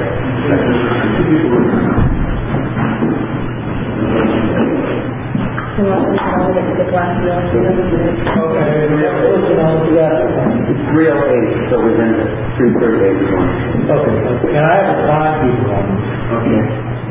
So what we can all look at the glass bill, so that we can- Okay, we have person on to that. It's three oh eight, so we're in at three thirty-eight. Okay, can I have a time keeper on this? Okay.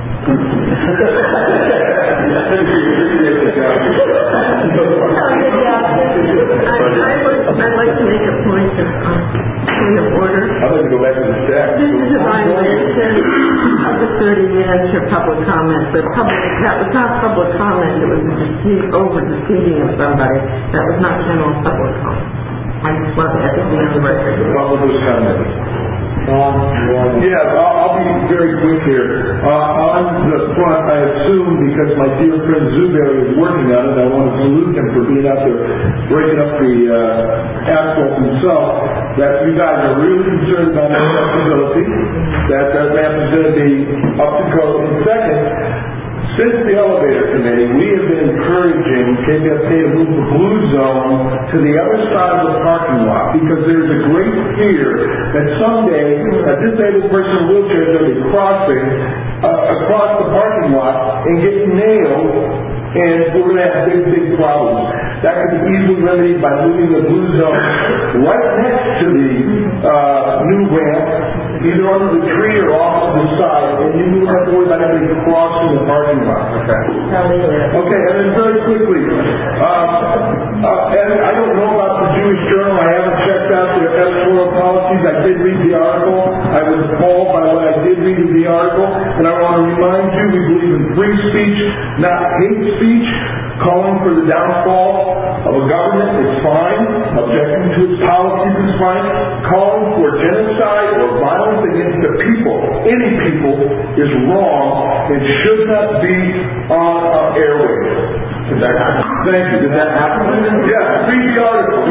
I would, I'd like to make a point of, um, point of order. I'd like to go back to the staff. This is a violation of the thirty minutes for public comment. The public, that was not public comment, it was a dispute over disputing of somebody. That was not general public comment. I just want that to be on the record. What was those comments? Ron, you want to- Yeah, I'll, I'll be very quick here. Uh, on the front, I assume because my dear friend Zuberry is working on it, I want to salute him for being out there breaking up the uh, asphalt himself, that you guys are really concerned about accessibility, that that ramp is going to be up to code. And second, since the elevator committee, we have been encouraging K P F K to move the blue zone to the other side of the parking lot because there's a great fear that someday a disabled person in a wheelchair is going to be crossing uh, across the parking lot and get nailed, and we're going to have big, big problems. That could be easily remedied by moving the blue zone right next to the uh, new ramp, either under the tree or off to the side, and you don't have to worry about anybody crossing the parking lot. Okay. Okay, and then very quickly, um, uh, and I don't know about the Jewish Journal. I haven't checked out their editorial policies. I did read the article. I was appalled by what I did read in the article, and I want to remind you we believe in free speech, not hate speech. Calling for the downfall of a government is fine. Objecting to its policies is fine. Calling for genocide or violence against the people, any people, is wrong and should not be on our airwaves. Did that happen? Thank you. Did that happen? Yeah, read the article.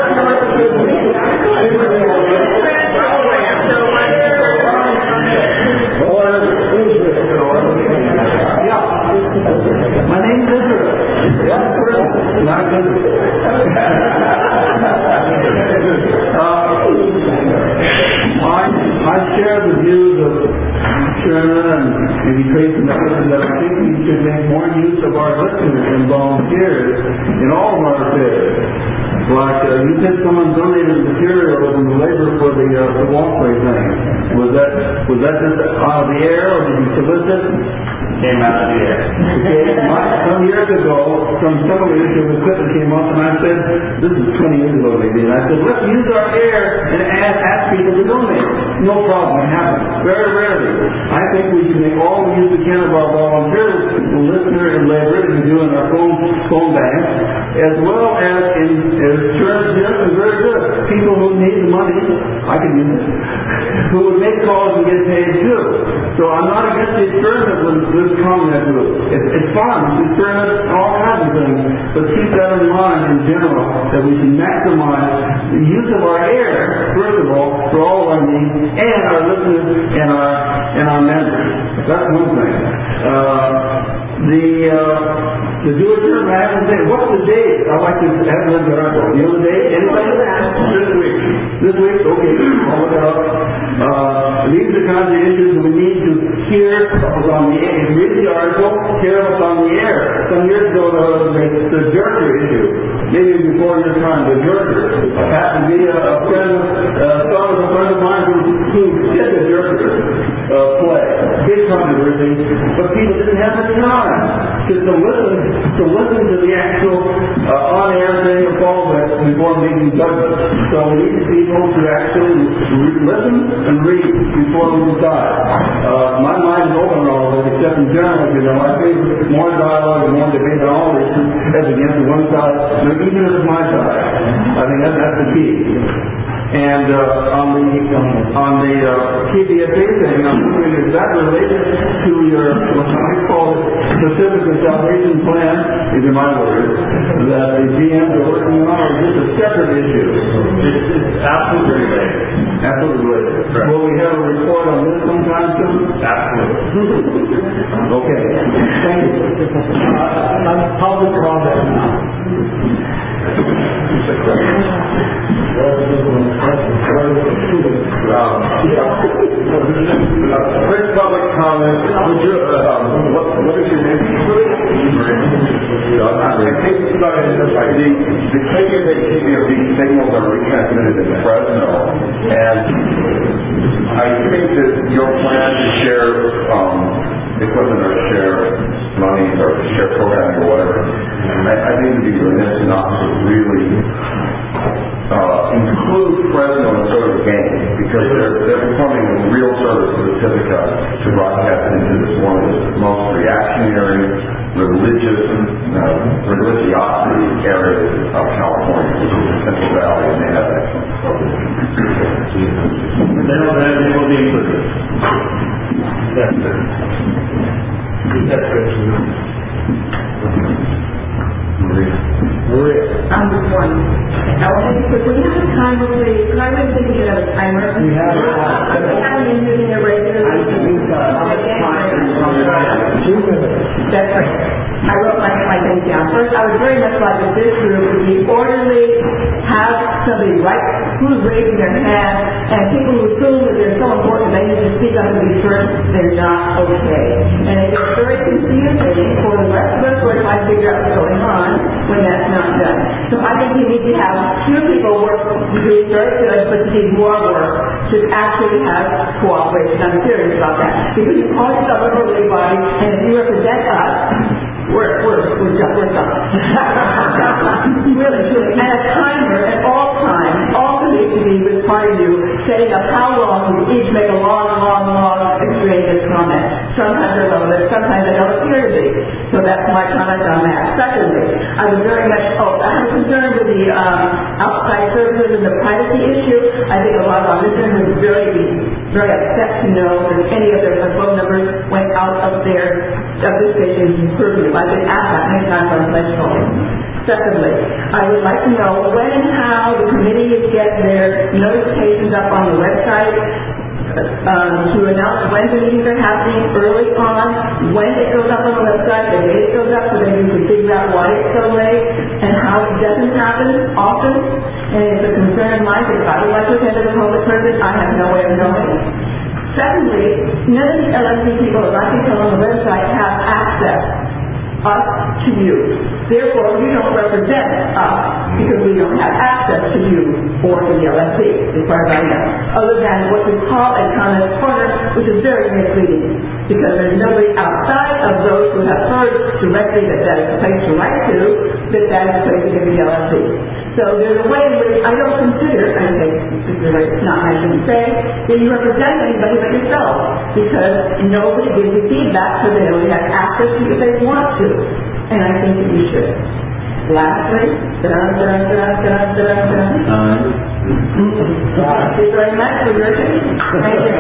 My name's Israel. Not good. uh, I, I share the views of Chairman and maybe Tracy McKinnon that I think we should make more use of our listeners and volunteers in all of our affairs. Like, uh, you said someone donated materials and the labor for the, uh, the walkway thing. Was that, was that just out of the air, or did you solicit? Came out of the air. Okay, my, some years ago, some several issues of equipment came up, and I said, this is twenty years ago maybe, and I said, let's use our air and ask, ask people to donate. No problem, it happens. Very rarely. I think we should make all the use we can of our volunteers, the listener and labor, as we do in our phone, phone banks, as well as in, as church, yes, is very good. People who need the money, I can use it, who would make calls and get paid too. So I'm not against the experiment with this comment group. It's, it's fun, it's experiment, all kinds of things, but keep that in mind in general, that we can maximize the use of our air, first of all, for all of our needs, and our listeners and our, and our members. That's one thing. Uh, the, uh, the do a term, I haven't said, what's the date? I'd like to have Linda Arnold. You know the date? Anybody? This week. This week? Okay, I'll look it up. Uh, these are the kinds of issues we need to hear what's on the air. Read the article, hear what's on the air. Some years ago, the, the, the Jerker issue, maybe before your time, the Jerker. Happened to be a, a friend, uh, son of a friend of mine who, who did the Jerker uh, play. Big controversy, but people didn't have the time to, to listen to listen to the actual uh, on-air thing of all of it before making judgments. So we need people to actually re- listen and read before we decide. Uh, my mind is open on all of it, except in general, you know, I favor more dialogue and more debate on all issues as against the one side, but even if it's my side. I think that, that's the key. And uh, on the on the uh, K D S A thing, I'm wondering, is that related to your, what I call it, Pacific and Salvation Plan, these are my words, that the G Ms are working on, or is this a separate issue? It's, it's absolutely related. Absolutely related. Correct. Will we have a report on this sometime soon? Absolutely. Okay. Thank you. Uh, I'm public comment now. Um, quick public comment. Would you, uh, what, what is your name? No, not really. The, the K D S A signals are retransmitted in Fresno, and I think that your plan to share um, equipment or share money or share programming or whatever, I, I think it would be remiss not to really uh, include Fresno in sort of the game, because they're, they're performing a real service to the Pacifica to broadcast into this one of the most reactionary, religious, uh, religiosity areas of California, which is the Central Valley, and they have excellent programs. They don't have any will be included. That's it. That's it. Maria. I'm just one. I want to say, when you have a timer, please, and I really think you should have a timer. We have it. We haven't been using it regularly. Two minutes. That's right. I wrote my, my things down. First, I would very much like that this group would be orderly, have somebody right who's raising their hand, and people who assume that they're so important they need to speak up and be first, they're not okay. And it gets very confusing for the rest of us who are trying to figure out what's going on when that's not done. So I think we need to have few people work, doing very good, but to need more work to actually have cooperation. I'm serious about that. Because you call yourself a voting body, and if you represent us, we're, we're, we're done, we're done. Really, truly. And a timer at all times, all the need to be with part of you, setting up how long you each make a long, long, long exchange of comments. Sometimes they're relevant, sometimes they don't appear to be. So that's my comment on that. Secondly, I was very much, oh, I have a concern with the um, outside services and the privacy issue. I think a lot of our listeners would really be very upset to know that any of their phone numbers went out of their, of this station's purview. I've been asked that many times on threshold. Secondly, I would like to know when and how the committees get their notifications up on the website um, to announce when the meetings are happening early on, when it goes up on the website, the date it goes up, so that you can figure out why it's so late, and how it doesn't happen often. And it's a concern of mine because I would like to attend as a public person. I have no way of knowing. Secondly, none of the L S D people, as I can tell on the website, have access us to you. Therefore, you don't represent us because we don't have access to you or to the L S D, as far as I know, other than what we call a comment corner, which is very misleading because there's nobody outside of those who have heard directly that that is the place to write to, that that is the place to give the L S D. So there's a way in which I don't consider, I think this is not I shouldn't say, that you represent anybody but yourself, because nobody gives you feedback so they only have access to you if they want to. And I think that you should. Lastly, da-da, da-da, da-da, da-da, da-da, da-da. Thank you very much for your attention. Thank you.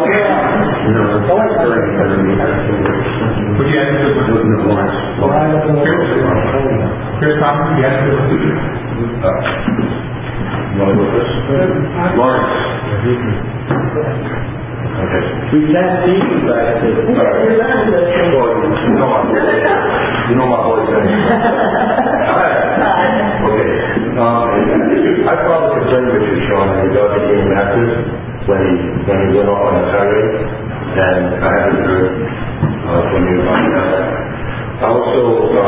Would you ask this one? No, Lawrence. Chris Thompson, you ask this one? Lawrence. Okay. We can't see you guys. You're not listening. Well, you know my voice. You know my voice. Hi. Okay. Um, I filed a complaint with you, Sean, regarding Ian Matthews when he when he went off on a tirade, and I haven't heard uh, from you about that. I also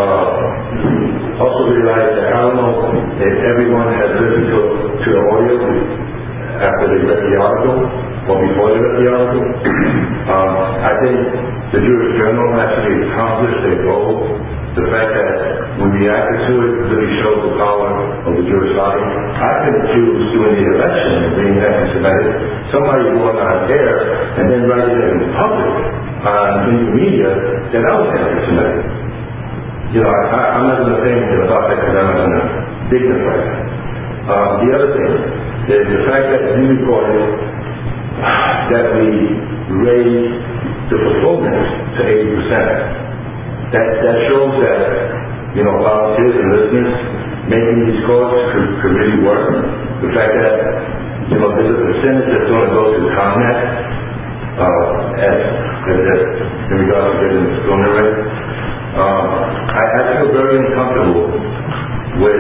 uh, also realized that I don't know if everyone has listened to to the audio after they read the article or before they read the article. um, I think the Jewish Journal actually accomplished their goal. The fact that we reacted to it really shows the power of the Jewish body. I've been accused during the election of being anti-Semitic. Somebody going on air and then writing it in public on uh, the media that I was anti-Semitic. You know, I, I, I'm not going to say anything about that because I'm not going to dignify that. Uh, the other thing is the fact that you reported that we raised the fulfillment to eighty percent. That, that shows that, you know, volunteers and listeners making these calls could, could really work. The fact that, you know, there's a percentage that's going to go to ComNet uh, as, as, as in regards to getting the fulfillment rate. Um, I, I feel very uncomfortable with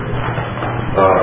uh,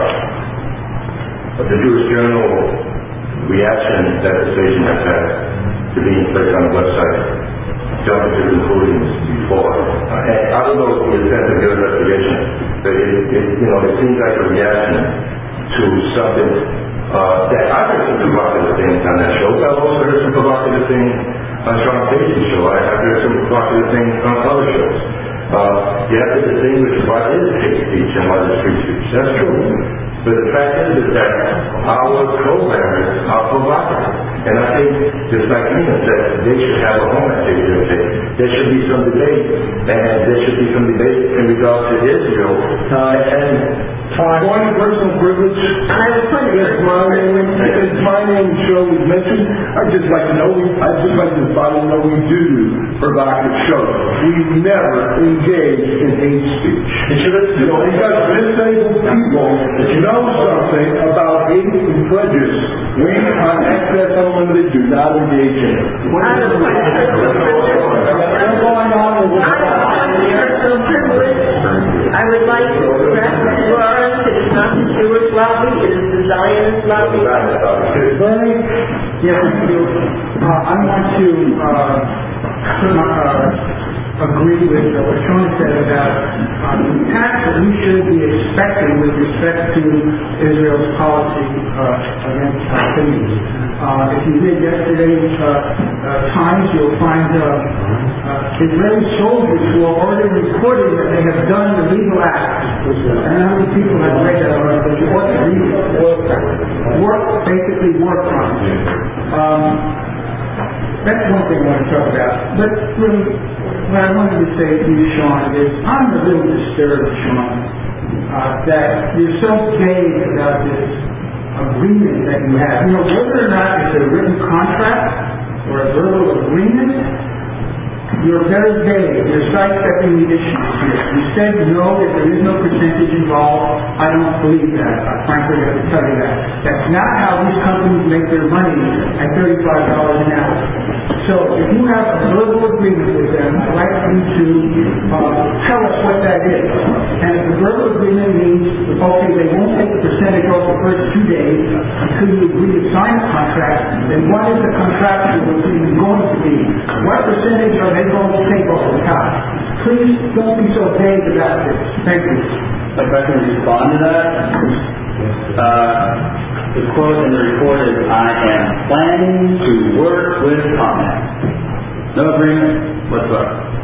the Jewish Journal reaction that the station has had to being placed on the website, jumping to conclusions before. Uh, and I don't know if the intent of your investigation, but it, it, you know, it seems like a reaction to something uh, that I've heard some provocative things on that show. I've also heard some provocative things on Sean Casey's show. I, I've heard some provocative things on other shows. Uh, you have to distinguish what is hate speech and what is free speech. That's true. But the fact is, is that our programmers are provocative. And I think, just like Nina said, they should have a home at K P F A. There should be some debate, and there should be some debate in regards to Israel. Uh, and Point of personal privilege. I was wondering. Yes, my name, as my name show was mentioned, I'd just like to know, we, I'd just like to follow know we do provocative shows. We never engage in hate speech. You know, because disabled people know something about hate and prejudice. We on Access Unlimited do not engage in it. I was What's going on with I have personal privilege. I would like to stress to Lawrence it is not the Jewish lobby, it is the Zionist lobby. Bernie? Yes, thank you. Uh, I want to uh, uh, agree with what Sean said about uh, the impact that we should be expecting with respect to Israel's policy uh, against Palestinians. Uh, if you read yesterday's uh, uh, Times, you'll find uh, uh, Israeli soldiers who are already reporting that they have done the legal act. And how many people have read that already? But you ought to read it. Work, basically work on it. Um, that's one thing I want to talk about. But really, what I wanted to say to you, Sean, is I'm a little disturbed, Sean, uh, that you're so vague about this agreement that you have. You know, whether or not it's a written contract or a verbal agreement, you're very vague. You're sidestepping the issues here. You said no, that there is no percentage involved. I don't believe that. I frankly have to tell you that. That's not how these companies make their money at thirty-five dollars an hour. So if you have a verbal agreement with them, I'd like you to uh, tell us what that is. And if the verbal agreement means, okay, they won't take the percentage off the first two days until you agree to sign the contract, then what is the contractual agreement going to be? What percentage are they going to take off the top? Please don't be so vague about this. Thank you. If I can respond to that, uh, the quote in the report is, I am planning to work with ComNet. No agreement whatsoever.